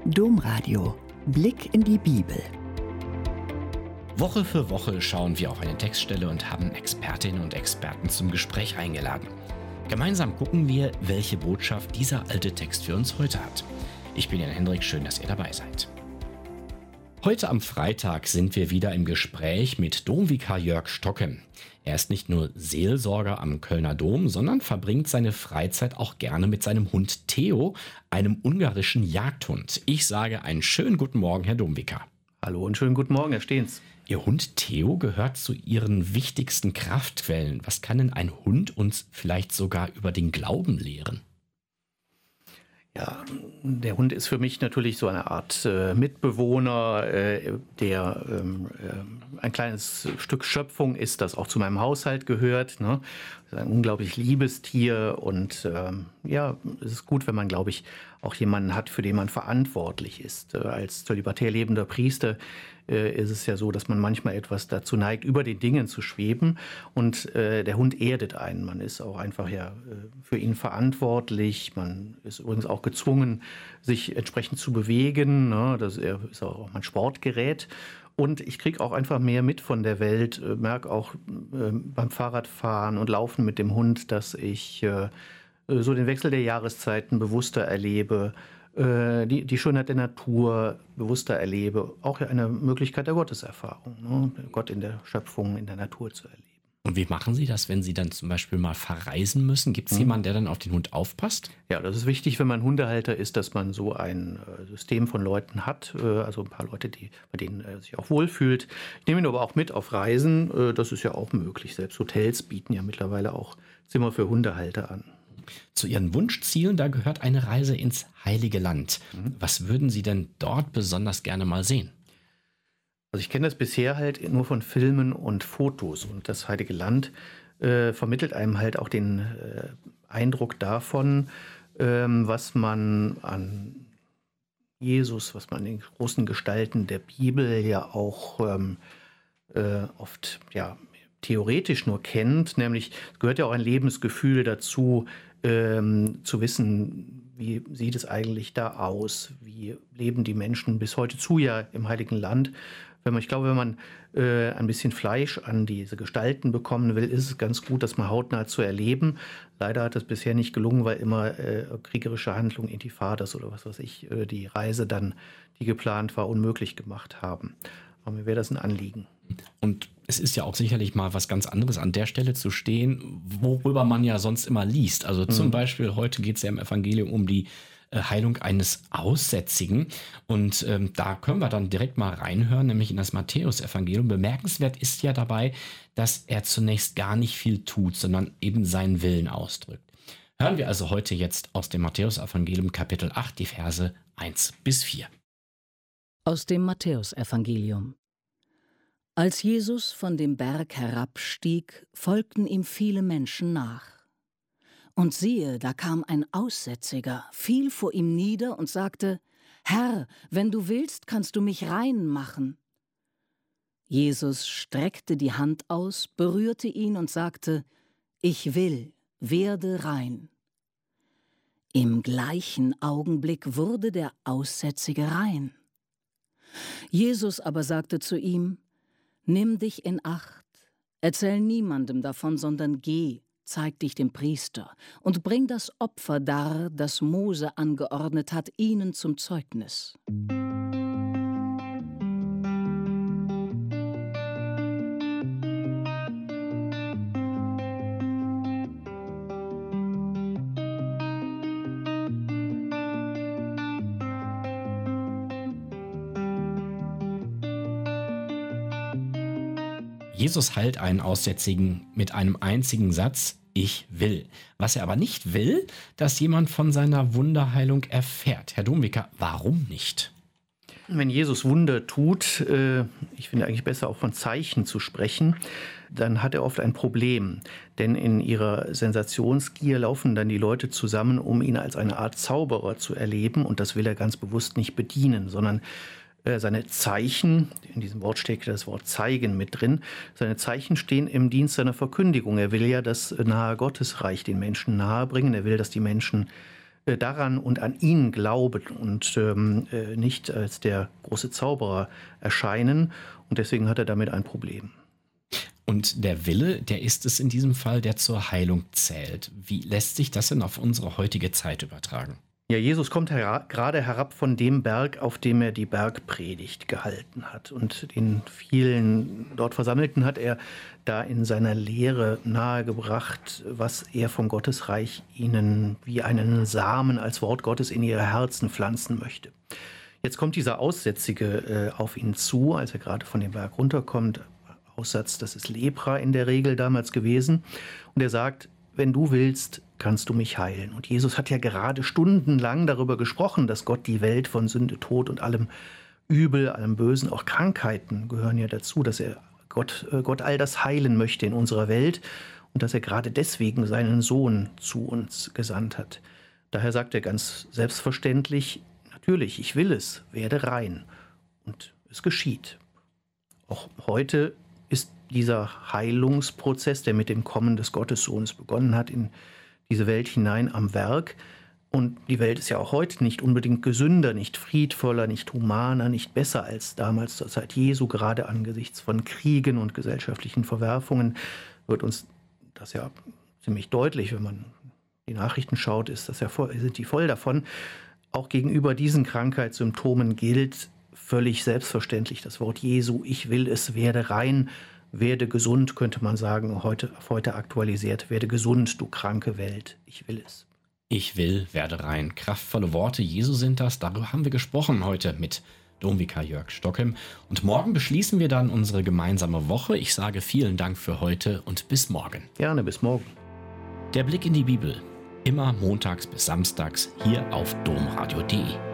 Domradio. Blick in die Bibel. Woche für Woche schauen wir auf eine Textstelle und haben Expertinnen und Experten zum Gespräch eingeladen. Gemeinsam gucken wir, welche Botschaft dieser alte Text für uns heute hat. Ich bin Jan Hendrik, schön, dass ihr dabei seid. Heute am Freitag sind wir wieder im Gespräch mit Domvikar Jörg Stocke. Er ist nicht nur Seelsorger am Kölner Dom, sondern verbringt seine Freizeit auch gerne mit seinem Hund Theo, einem ungarischen Jagdhund. Ich sage einen schönen guten Morgen, Herr Domvikar. Hallo und schönen guten Morgen, Herr Stehns. Ihr Hund Theo gehört zu Ihren wichtigsten Kraftquellen. Was kann denn ein Hund uns vielleicht sogar über den Glauben lehren? Ja, der Hund ist für mich natürlich so eine Art Mitbewohner, der ein kleines Stück Schöpfung ist, das auch zu meinem Haushalt gehört. Ne? Das ist ein unglaublich liebes Tier und es ist gut, wenn man, glaube ich, auch jemanden hat, für den man verantwortlich ist. Als zölibatär lebender Priester ist es ja so, dass man manchmal etwas dazu neigt, über den Dingen zu schweben. Und der Hund erdet einen. Man ist auch einfach für ihn verantwortlich. Man ist übrigens auch gezwungen, sich entsprechend zu bewegen. Ne? Das ist auch ein Sportgerät. Und ich kriege auch einfach mehr mit von der Welt, merke auch beim Fahrradfahren und Laufen mit dem Hund, dass ich so den Wechsel der Jahreszeiten bewusster erlebe, die Schönheit der Natur bewusster erlebe, auch eine Möglichkeit der Gotteserfahrung, ne? Gott in der Schöpfung, in der Natur zu erleben. Und wie machen Sie das, wenn Sie dann zum Beispiel mal verreisen müssen? Gibt es jemanden, der dann auf den Hund aufpasst? Ja, das ist wichtig, wenn man Hundehalter ist, dass man so ein System von Leuten hat, also ein paar Leute, bei denen er sich auch wohlfühlt. Ich nehme ihn aber auch mit auf Reisen, das ist ja auch möglich. Selbst Hotels bieten ja mittlerweile auch Zimmer für Hundehalter an. Zu Ihren Wunschzielen, da gehört eine Reise ins Heilige Land. Was würden Sie denn dort besonders gerne mal sehen? Also ich kenne das bisher halt nur von Filmen und Fotos. Und das Heilige Land vermittelt einem halt auch den Eindruck davon, was man an Jesus, was man an den großen Gestalten der Bibel ja auch oft theoretisch nur kennt. Nämlich es gehört ja auch ein Lebensgefühl dazu, zu wissen, wie sieht es eigentlich da aus? Wie leben die Menschen bis heute im Heiligen Land? Wenn man ein bisschen Fleisch an diese Gestalten bekommen will, ist es ganz gut, das mal hautnah zu erleben. Leider hat das bisher nicht gelungen, weil immer kriegerische Handlungen, Intifadas oder was weiß ich, die Reise dann, die geplant war, unmöglich gemacht haben. Aber mir wäre das ein Anliegen. Und es ist ja auch sicherlich mal was ganz anderes, an der Stelle zu stehen, worüber man ja sonst immer liest. Also zum Beispiel, heute geht es ja im Evangelium um die Heilung eines Aussätzigen. Und da können wir dann direkt mal reinhören, nämlich in das Matthäus-Evangelium. Bemerkenswert ist ja dabei, dass er zunächst gar nicht viel tut, sondern eben seinen Willen ausdrückt. Hören wir also heute jetzt aus dem Matthäus-Evangelium Kapitel 8, die Verse 1-4. Aus dem Matthäusevangelium. Als Jesus von dem Berg herabstieg, folgten ihm viele Menschen nach. Und siehe, da kam ein Aussätziger, fiel vor ihm nieder und sagte: Herr, wenn du willst, kannst du mich rein machen. Jesus streckte die Hand aus, berührte ihn und sagte: Ich will, werde rein. Im gleichen Augenblick wurde der Aussätzige rein. Jesus aber sagte zu ihm: Nimm dich in Acht, erzähl niemandem davon, sondern geh, zeig dich dem Priester und bring das Opfer dar, das Mose angeordnet hat, ihnen zum Zeugnis. Jesus heilt einen Aussätzigen mit einem einzigen Satz: Ich will. Was er aber nicht will, dass jemand von seiner Wunderheilung erfährt. Herr Domvikar, warum nicht? Wenn Jesus Wunder tut, ich finde eigentlich besser auch von Zeichen zu sprechen, dann hat er oft ein Problem. Denn in ihrer Sensationsgier laufen dann die Leute zusammen, um ihn als eine Art Zauberer zu erleben. Und das will er ganz bewusst nicht bedienen, sondern seine Zeichen, in diesem Wort steckt das Wort zeigen mit drin, seine Zeichen stehen im Dienst seiner Verkündigung. Er will ja das nahe Gottesreich den Menschen nahebringen. Er will, dass die Menschen daran und an ihn glauben und nicht als der große Zauberer erscheinen. Und deswegen hat er damit ein Problem. Und der Wille, der ist es in diesem Fall, der zur Heilung zählt. Wie lässt sich das denn auf unsere heutige Zeit übertragen? Ja, Jesus kommt gerade herab von dem Berg, auf dem er die Bergpredigt gehalten hat. Und den vielen dort Versammelten hat er da in seiner Lehre nahegebracht, was er vom Gottesreich ihnen wie einen Samen als Wort Gottes in ihre Herzen pflanzen möchte. Jetzt kommt dieser Aussätzige auf ihn zu, als er gerade von dem Berg runterkommt. Aussatz, das ist Lepra in der Regel damals gewesen. Und er sagt, wenn du willst, kannst du mich heilen. Und Jesus hat ja gerade stundenlang darüber gesprochen, dass Gott die Welt von Sünde, Tod und allem Übel, allem Bösen, auch Krankheiten gehören ja dazu, dass er Gott all das heilen möchte in unserer Welt und dass er gerade deswegen seinen Sohn zu uns gesandt hat. Daher sagt er ganz selbstverständlich, natürlich, ich will es, werde rein. Und es geschieht. Auch heute ist dieser Heilungsprozess, der mit dem Kommen des Gottessohnes begonnen hat, in diese Welt hinein am Werk. Und die Welt ist ja auch heute nicht unbedingt gesünder, nicht friedvoller, nicht humaner, nicht besser als damals zur Zeit Jesu. Gerade angesichts von Kriegen und gesellschaftlichen Verwerfungen wird uns das ja ziemlich deutlich, wenn man die Nachrichten schaut, sind die voll davon. Auch gegenüber diesen Krankheitssymptomen gilt völlig selbstverständlich das Wort Jesu, ich will es, werde rein, werde gesund, könnte man sagen, heute aktualisiert, werde gesund, du kranke Welt, ich will es. Ich will, werde rein. Kraftvolle Worte Jesu sind das. Darüber haben wir gesprochen heute mit Domvikar Jörg Stockem. Und morgen beschließen wir dann unsere gemeinsame Woche. Ich sage vielen Dank für heute und bis morgen. Gerne, bis morgen. Der Blick in die Bibel. Immer montags bis samstags hier auf domradio.de.